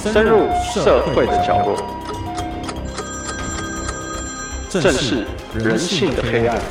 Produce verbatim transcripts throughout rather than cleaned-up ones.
深入社会的角落，正视人性的黑暗。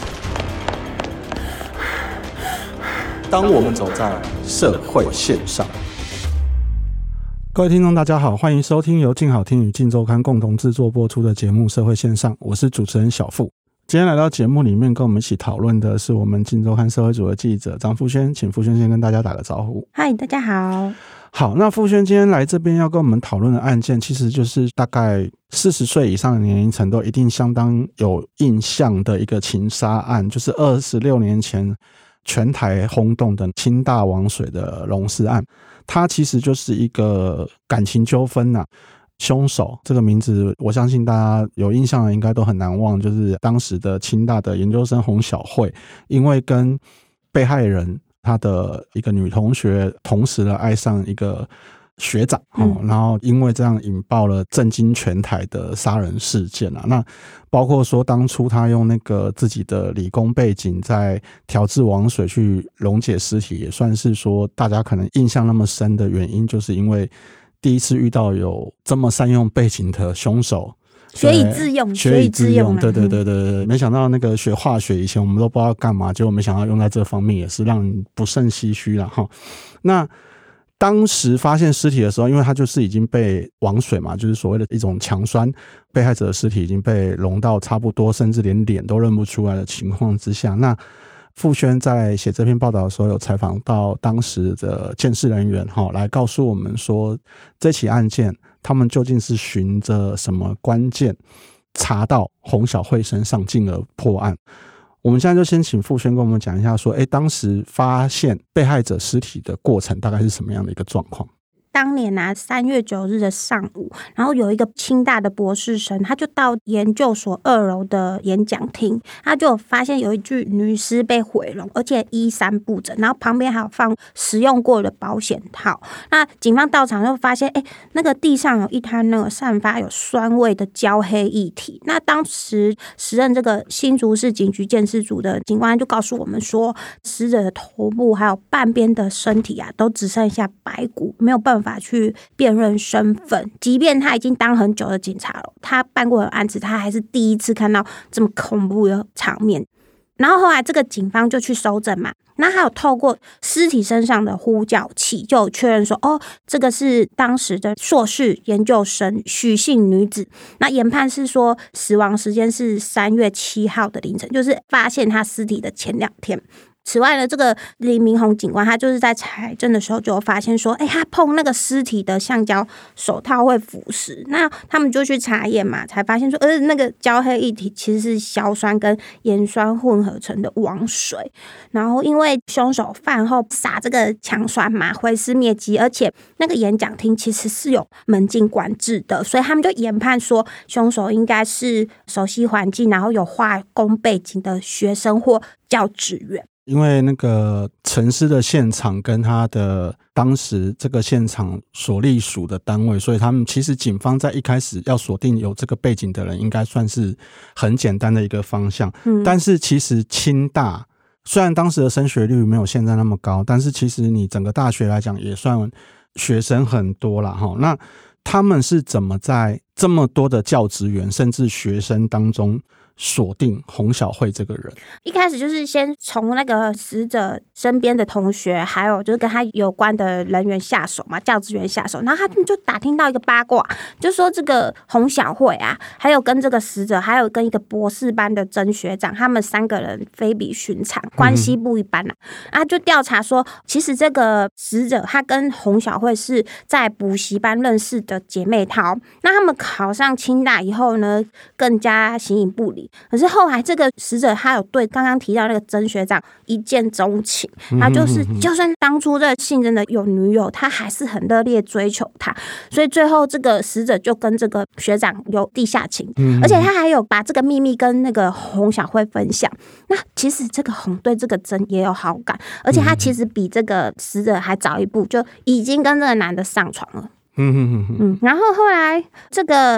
当我们走在社会线上，各位听众大家好，欢迎收听由静好听与静周刊共同制作播出的节目《社会线上》，我是主持人小富。今天来到节目里面跟我们一起讨论的是我们静周刊社会组的记者张富轩，请富轩先跟大家打个招呼。 嗨，大家好。 好，那富轩今天来这边要跟我们讨论的案件，其实就是大概四十岁以上的年龄层都一定相当有印象的一个情杀案，就是二十六年前全台轰动的清大王水的溶尸案。它其实就是一个感情纠纷啊，凶手这个名字我相信大家有印象的应该都很难忘，就是当时的清大的研究生洪小慧，因为跟被害人他的一个女同学同时的爱上一个学长、嗯、然后因为这样引爆了震惊全台的杀人事件啊。那包括说当初他用那个自己的理工背景在调制王水去溶解尸体，也算是说大家可能印象那么深的原因，就是因为第一次遇到有这么善用背景的凶手， 学以致用， 学以致用，对对对对对，没想到那个学化学以前我们都不知道干嘛，结果没想到用在这方面也是让人不胜唏嘘啦齁。那当时发现尸体的时候，因为他就是已经被王水嘛，就是所谓的一种强酸，被害者的尸体已经被溶到差不多甚至连脸都认不出来的情况之下，那富轩在写这篇报道的时候有采访到当时的鉴识人员来告诉我们说，这起案件他们究竟是循着什么关键查到洪小慧身上进而破案。我们现在就先请富轩跟我们讲一下说，诶，当时发现被害者尸体的过程大概是什么样的一个状况。 当年啊，三月九日的上午，然后有一个清大的博士生，他就到研究所二楼的演讲厅，他就发现有一具女尸被毁容，而且衣衫不整，然后旁边还有放使用过的保险套。那警方到场就发现，哎，那个地上有一滩那个散发有酸味的焦黑液体。那当时时任这个新竹市警局鉴识组的警官就告诉我们说，死者的头部还有半边的身体啊，都只剩下白骨，没有办法法去辨认身份，即便他已经当很久的警察了，他办过的案子，他还是第一次看到这么恐怖的场面。然后后来这个警方就去搜证嘛，那还有透过尸体身上的呼叫器，就确认说，哦，这个是当时的硕士研究生许姓女子。那研判是说，死亡时间是三月七号的凌晨，就是发现她尸体的前两天。此外呢，这个林明宏警官他就是在采证的时候就发现说，哎、欸，他碰那个尸体的橡胶手套会腐蚀，那他们就去查验嘛，才发现说，呃，那个焦黑液体其实是硝酸跟盐酸混合成的王水。然后因为凶手饭后撒这个强酸嘛，毁尸灭迹，而且那个演讲厅其实是有门禁管制的，所以他们就研判说，凶手应该是熟悉环境，然后有化工背景的学生或教职员。 因为那个陈尸的现场跟他的当时这个现场所隶属的单位，所以他们其实警方在一开始要锁定有这个背景的人，应该算是很简单的一个方向。嗯，但是其实清大虽然当时的升学率没有现在那么高，但是其实你整个大学来讲也算学生很多啦齁。那他们是怎么在这么多的教职员甚至学生当中锁定洪小慧这个人？ 一开始就是先从那个死者身边的同学，还有就是跟他有关的人员下手嘛，教职员下手。然后他们就打听到一个八卦，就说这个洪小慧啊，还有跟这个死者，还有跟一个博士班的曾学长，他们三个人非比寻常，关系不一般啊。嗯、啊，就调查说，其实这个死者他跟洪小慧是在补习班认识的姐妹淘。那他们考上清大以后呢，更加形影不离。可是后来这个死者他有对刚刚提到那个曾学长一见钟情，他就是就算当初这信真的有女友，他还是很热烈追求他，所以最后这个死者就跟这个学长有地下情，而且他还有把这个秘密跟那个洪小慧分享。那其实这个洪对这个曾也有好感，而且他其实比这个死者还早一步就已经跟这个男的上床了。嗯嗯，然后后来这个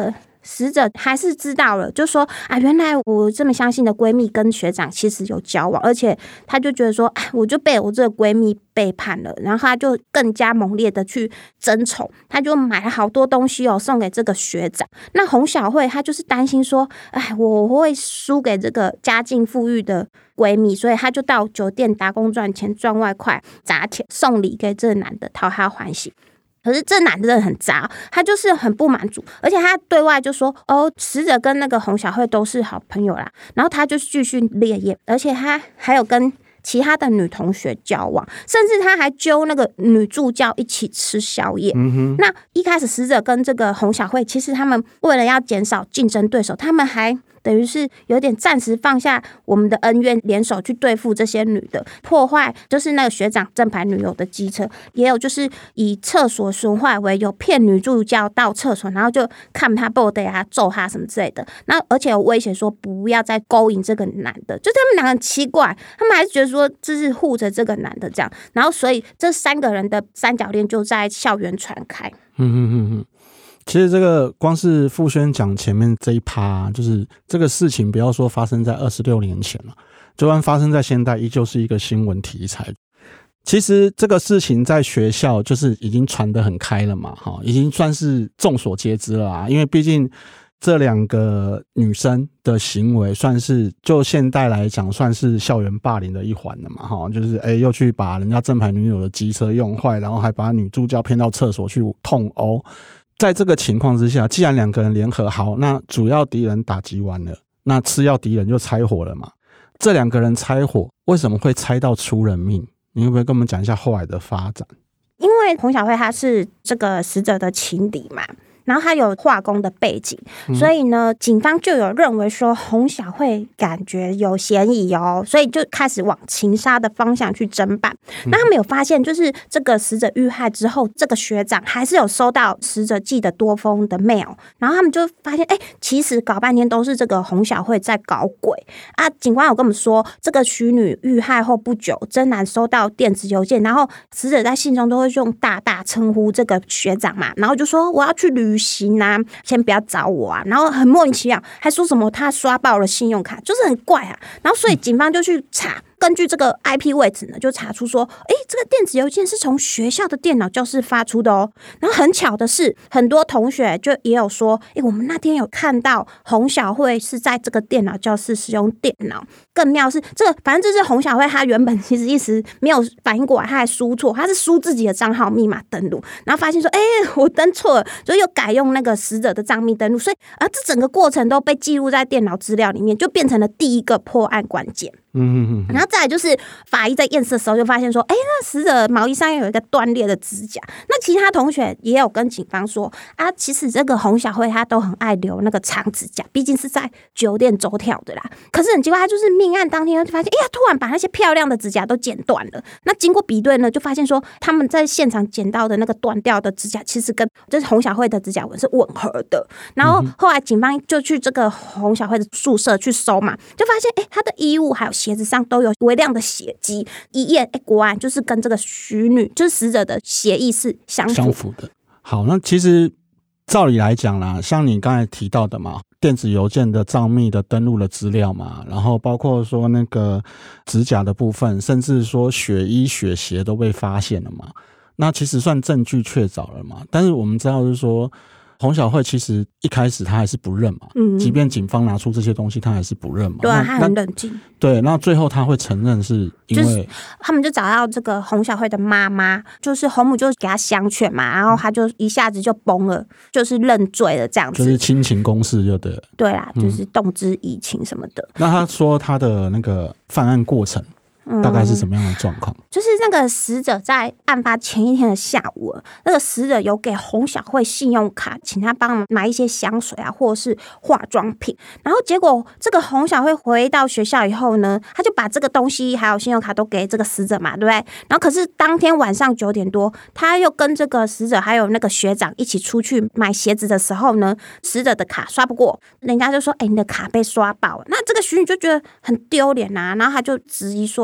死者还是知道了，就说啊，原来我这么相信的闺蜜跟学长其实有交往，而且她就觉得说，哎，我就被我这个闺蜜背叛了，然后她就更加猛烈的去争宠，她就买了好多东西哦送给这个学长。那洪小慧她就是担心说，哎，我会输给这个家境富裕的闺蜜，所以她就到酒店打工赚钱，赚外快，砸钱送礼给这个男的，讨他欢心。可是这男的真的很渣，他就是很不满足，而且他对外就说哦，死者跟那个洪小慧都是好朋友啦，然后他就继续烈焰，而且他还有跟其他的女同学交往，甚至他还揪那个女助教一起吃宵夜。嗯哼，那一开始死者跟这个洪小慧，其实他们为了要减少竞争对手，他们还等于是有点暂时放下我们的恩怨，联手去对付这些女的，破坏就是那个学长正牌女友的机车，也有就是以厕所损坏为由骗女助教到厕所，然后就看他不得啊，揍他什么之类的。那而且有威胁说不要再勾引这个男的，就他们两个很奇怪，他们还是觉得说这是护着这个男的这样，然后所以这三个人的三角恋就在校园传开。 嗯嗯嗯嗯。其实这个光是傅轩讲前面这一趴、啊，就是这个事情不要说发生在二十六年前了，就算发生在现代依旧是一个新闻题材。其实这个事情在学校就是已经传得很开了嘛，已经算是众所皆知了啊，因为毕竟这两个女生的行为算是就现代来讲算是校园霸凌的一环了嘛，就是哎、欸、又去把人家正牌女友的机车用坏，然后还把女助教骗到厕所去痛殴。在这个情况之下，既然两个人联合好，那主要敌人打击完了，那次要敌人就拆伙了嘛。这两个人拆伙为什么会拆到出人命？你会不会跟我们讲一下后来的发展？ 因为洪小慧她是这个死者的情敌嘛，然后他有化工的背景，所以呢，警方就有认为说洪小慧感觉有嫌疑哦，所以就开始往情杀的方向去侦办。那他们有发现，就是这个死者遇害之后，这个学长还是有收到死者寄的多封的 mail， 然后他们就发现，哎，其实搞半天都是这个洪小慧在搞鬼啊。警官有跟我们说，这个徐女遇害后不久，真男收到电子邮件，然后死者在信中都会用大大称呼这个学长嘛，然后就说我要去旅。旅行啊，先不要找我啊，然后很莫名其妙，还说什么他刷爆了信用卡，就是很怪啊。然后所以警方就去查，根据这个 I P 位置呢，就查出说，哎，这个电子邮件是从学校的电脑教室发出的哦。然后很巧的是，很多同学就也有说，哎，我们那天有看到洪小慧是在这个电脑教室使用电脑。更妙是这个，反正这是洪小慧，她原本其实一时没有反应过来，她还输错，她是输自己的账号密码登录，然后发现说，哎，我登错了，就又改用那个死者的账密登录，所以啊，这整个过程都被记录在电脑资料里面，就变成了第一个破案关键。嗯嗯嗯，然后再来就是法医在验尸的时候就发现说，哎，那死者毛衣上有一个断裂的指甲。那其他同学也有跟警方说啊，其实这个洪小慧她都很爱留那个长指甲，毕竟是在酒店走跳的啦。可是很奇怪，她就是命案当天就发现，哎呀，突然把那些漂亮的指甲都剪断了。那经过比对呢，就发现说他们在现场捡到的那个断掉的指甲，其实跟就是洪小慧的指甲纹是吻合的。然后后来警方就去这个洪小慧的宿舍去搜嘛，就发现哎，她的衣物还有鞋子上都有微量的血迹，一验哎，果然就是跟这个徐女就是死者的血液是相符相符的。好，那其实照理来讲啦，像你刚才提到的嘛，电子邮件的账密的登录的资料嘛，然后包括说那个指甲的部分，甚至说血衣血鞋都被发现了嘛，那其实算证据确凿了嘛。但是我们知道就是说洪小慧其实一开始他还是不认嘛，嗯，即便警方拿出这些东西他还是不认嘛。 对啊，他很冷静。 对，那最后他会承认是因为、就是、 他们就找到这个洪小慧的妈妈，就是洪母就给他相劝嘛，然后他就一下子就崩了，就是认罪了这样子， 就是亲情公事就对了。 对啦，就是动之以情什么的、 嗯、那他说他的那个犯案过程大概是什么样的状况、嗯？ 就是那个死者在案发前一天的下午，那个死者有给洪小慧信用卡，请他帮忙买一些香水啊，或者是化妆品。然后结果这个洪小慧回到学校以后呢，他就把这个东西还有信用卡都给这个死者嘛，对不对？然后可是当天晚上九点多，他又跟这个死者还有那个学长一起出去买鞋子的时候呢，死者的卡刷不过，人家就说：“哎、欸，你的卡被刷爆了。”那这个徐女就觉得很丢脸啊，然后他就质疑说。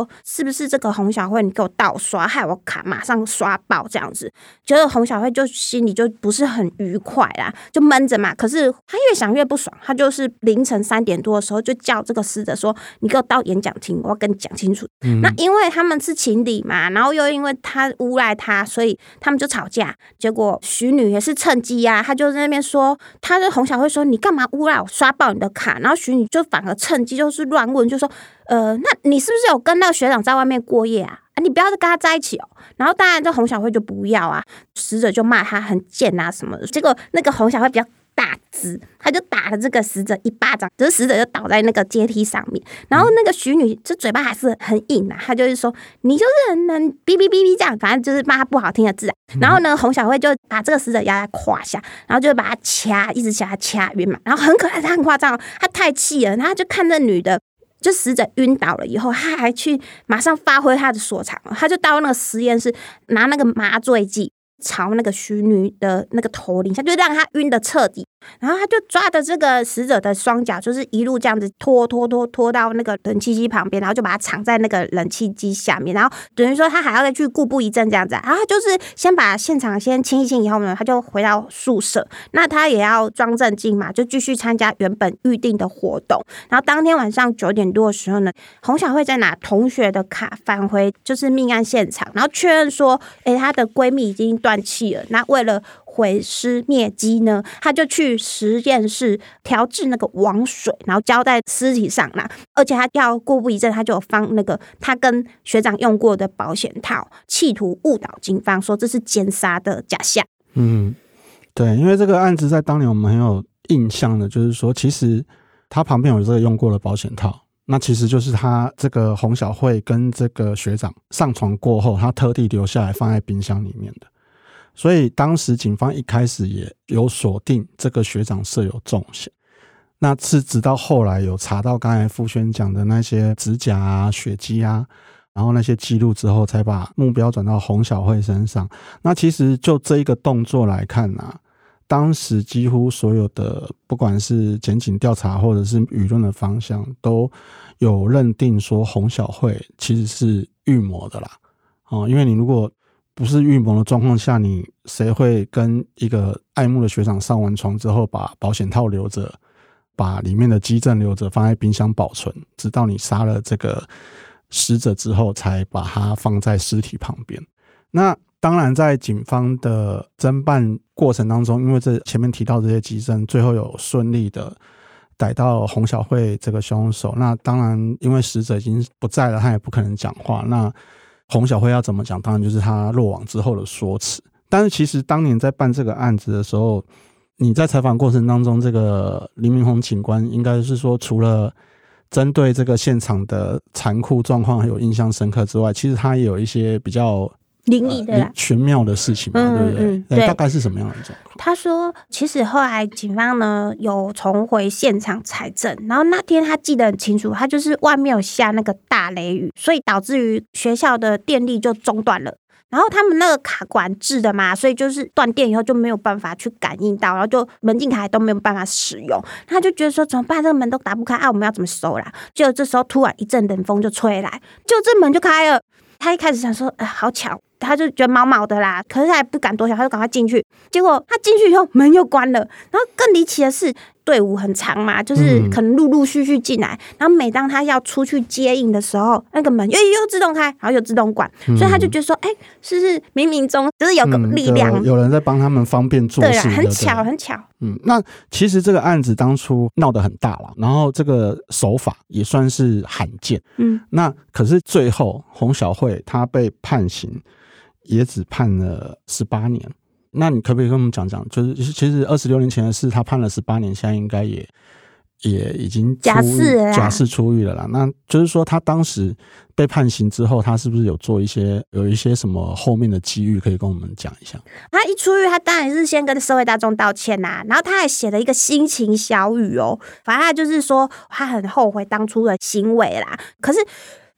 是不是这个洪小慧你给我盗刷，害我卡马上刷爆这样子。觉得洪小慧就心里就不是很愉快啦，就闷着嘛。可是他越想越不爽，他就是凌晨三点多的时候就叫这个死者说：“你给我到演讲厅，我要跟你讲清楚。嗯”那因为他们是情侣嘛，然后又因为他诬赖他，所以他们就吵架。结果徐女也是趁机啊，他就在那边说，他就洪小慧说：“你干嘛诬赖我刷爆你的卡？”然后徐女就反而趁机就是乱问，就说：“呃，那你是不是有跟那个学长在外面过夜啊？啊，你不要再跟他在一起哦。”然后当然这洪小慧就不要啊，死者就骂他很贱啊什么的。结果那个洪小慧比较大只，他就打了这个死者一巴掌，这死者就倒在那个阶梯上面。然后那个徐女这嘴巴还是很硬啊，他就是说你就是很能哔哔哔哔这样，反正就是骂他不好听的字啊。然后呢，洪小慧就把这个死者压在胯下，然后就把他掐，一直掐他掐晕嘛。然后很可爱，他很夸张哦，他太气了，然后他就看那女的。就死者晕倒了以后，他还去马上发挥他的所长，他就到那个实验室拿那个麻醉剂朝那个徐女的那个头淋下，就让他晕得彻底。然后他就抓着这个死者的双脚，就是一路这样子拖拖拖拖到那个冷气机旁边，然后就把他藏在那个冷气机下面。然后等于说他还要再去固步一阵这样子、啊。然后他就是先把现场先清一清以后呢，他就回到宿舍。那他也要装镇静嘛，就继续参加原本预定的活动。然后当天晚上九点多的时候呢，洪小慧在拿同学的卡返回就是命案现场，然后确认说，哎，她的闺蜜已经断气了。那为了毁尸灭迹呢，他就去实验室调制那个王水，然后浇在尸体上啦。而且他要过不一阵，他就有放那个他跟学长用过的保险套，企图误导警方说这是奸杀的假象。 嗯，对，因为这个案子在当年我们很有印象的，就是说其实他旁边有这个用过的保险套，那其实就是他这个洪小慧跟这个学长上床过后，他特地留下来放在冰箱里面的。所以当时警方一开始也有锁定这个学长设有重嫌，那是直到后来有查到刚才傅轩讲的那些指甲啊、血迹啊，然后那些记录之后，才把目标转到洪小慧身上。那其实就这一个动作来看啊，当时几乎所有的不管是检警调查或者是舆论的方向，都有认定说洪小慧其实是预谋的啦。哦，因为你如果不是预谋的状况下，你谁会跟一个爱慕的学长上完床之后把保险套留着，把里面的基证留着放在冰箱保存，直到你杀了这个死者之后才把它放在尸体旁边。那当然在警方的侦办过程当中，因为这前面提到这些基证，最后有顺利的逮到洪小慧这个凶手。那当然因为死者已经不在了，他也不可能讲话，那洪小慧要怎么讲，当然就是他落网之后的说辞。但是其实当年在办这个案子的时候，你在采访过程当中，这个林明宏警官应该是说，除了针对这个现场的残酷状况有印象深刻之外，其实他也有一些比较灵异的啦、 呃、玄妙的事情嘛，嗯、对不对？嗯、对，大概是什么样的状况？ 他说，其实后来警方呢有重回现场采证，然后那天他记得很清楚，他就是外面有下那个大雷雨，所以导致于学校的电力就中断了。然后他们那个卡管制的嘛，所以就是断电以后就没有办法去感应到，然后就门禁卡都没有办法使用。他就觉得说怎么办？这个门都打不开啊，我们要怎么收啦？结果这时候突然一阵冷风就吹来，就这门就开了。他一开始想说，哎，好巧，他就觉得毛毛的啦，可是他也不敢多想，他就赶快进去。结果他进去以后，门又关了。然后更离奇的是，队伍很长嘛，就是可能陆陆续续进来。然后每当他要出去接应的时候，那个门又又自动开，然后又自动关，嗯、所以他就觉得说，哎，是不是冥冥中就是有个力量， 嗯、有人在帮他们方便做事， 对，很巧，很巧。 嗯，那其实这个案子当初闹得很大了，然后这个手法也算是罕见。嗯，那可是最后洪小慧她被判刑，也只判了十八年。那你可不可以跟我们讲讲，就是其实二十六年前的事，他判了十八年，现在应该也也已经假释了， 假释出狱了啦。那就是说，他当时被判刑之后，他是不是有做一些有一些什么后面的机遇，可以跟我们讲一下？ 他一出狱，他当然是先跟社会大众道歉呐、啊，然后他还写了一个心情小语哦，反正他就是说他很后悔当初的行为啦，可是。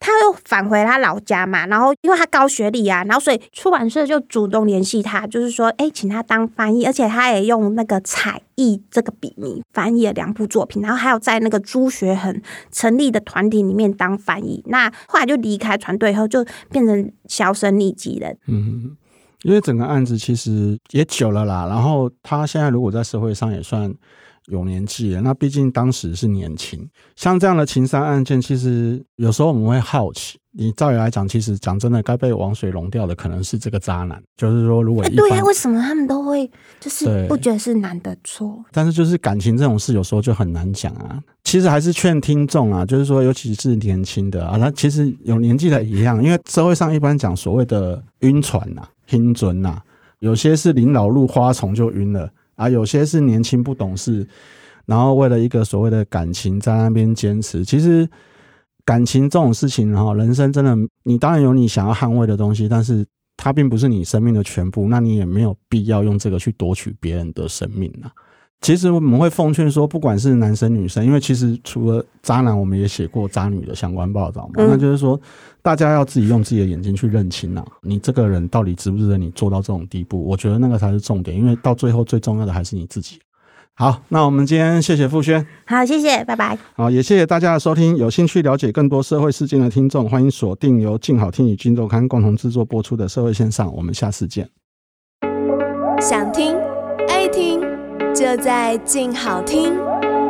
他又返回他老家嘛，然后因为他高学历啊，然后所以出版社就主动联系他，就是说哎，请他当翻译，而且他也用那个彩艺这个笔名翻译了两部作品，然后还有在那个朱学恒成立的团体里面当翻译。那后来就离开团队以后，就变成销声匿迹了。 嗯，因为整个案子其实也久了啦，然后他现在如果在社会上也算有年纪了，那毕竟当时是年轻。像这样的情杀案件，其实有时候我们会好奇，你照理来讲，其实讲真的，该被王水溶掉的可能是这个渣男。就是说，如果一般、 欸、对啊，为什么他们都会就是不觉得是男的错？ 但是就是感情这种事，有时候就很难讲啊。其实还是劝听众啊，就是说，尤其是年轻的啊，他其实有年纪的一样，因为社会上一般讲所谓的晕船啊、晕准啊，有些是临老入花丛就晕了啊，有些是年轻不懂事，然后为了一个所谓的感情在那边坚持。其实感情这种事情，人生真的，你当然有你想要捍卫的东西，但是它并不是你生命的全部，那你也没有必要用这个去夺取别人的生命啊。其实我们会奉劝说，不管是男生女生，因为其实除了渣男，我们也写过渣女的相关报道嘛、嗯、那就是说大家要自己用自己的眼睛去认清啊，你这个人到底值不值得你做到这种地步，我觉得那个才是重点，因为到最后最重要的还是你自己。好，那我们今天谢谢傅轩。 好，谢谢，拜拜。 好，也谢谢大家的收听。有兴趣了解更多社会事件的听众，欢迎锁定由静好听与今周刊共同制作播出的社会线上，我们下次见。 想听爱听就在静好听。